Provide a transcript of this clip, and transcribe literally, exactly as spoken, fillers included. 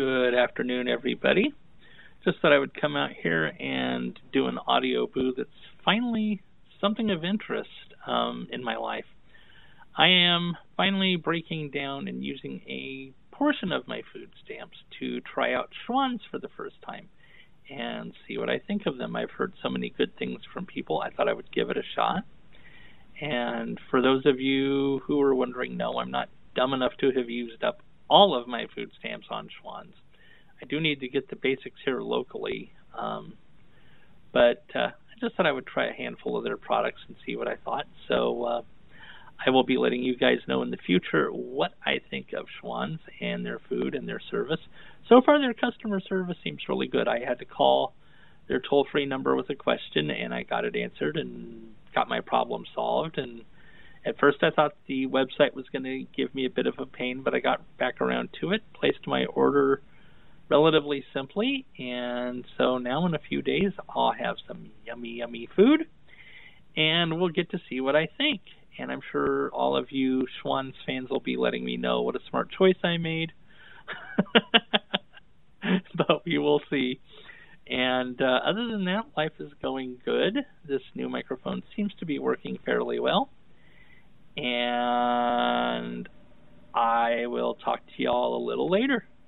Good afternoon, everybody. Just thought I would come out here and do an audio boo that's finally something of interest um, in my life. I am finally breaking down and using a portion of my food stamps to try out Schwan's for the first time and see what I think of them. I've heard so many good things from people, I thought I would give it a shot. And for those of you who are wondering, no, I'm not dumb enough to have used up all of my food stamps on Schwan's. I do need to get the basics here locally, um, but uh, I just thought I would try a handful of their products and see what I thought. So uh, I will be letting you guys know in the future what I think of Schwan's and their food and their service. So far, their customer service seems really good. I had to call their toll-free number with a question, and I got it answered and got my problem solved. And at first, I thought the website was going to give me a bit of a pain, but I got back around to it, placed my order relatively simply, and so now in a few days, I'll have some yummy, yummy food, and we'll get to see what I think. And I'm sure all of you Schwan's fans will be letting me know what a smart choice I made, but we will see. And uh, other than that, life is going good. This new microphone seems to be working fairly well. And I will talk to y'all a little later.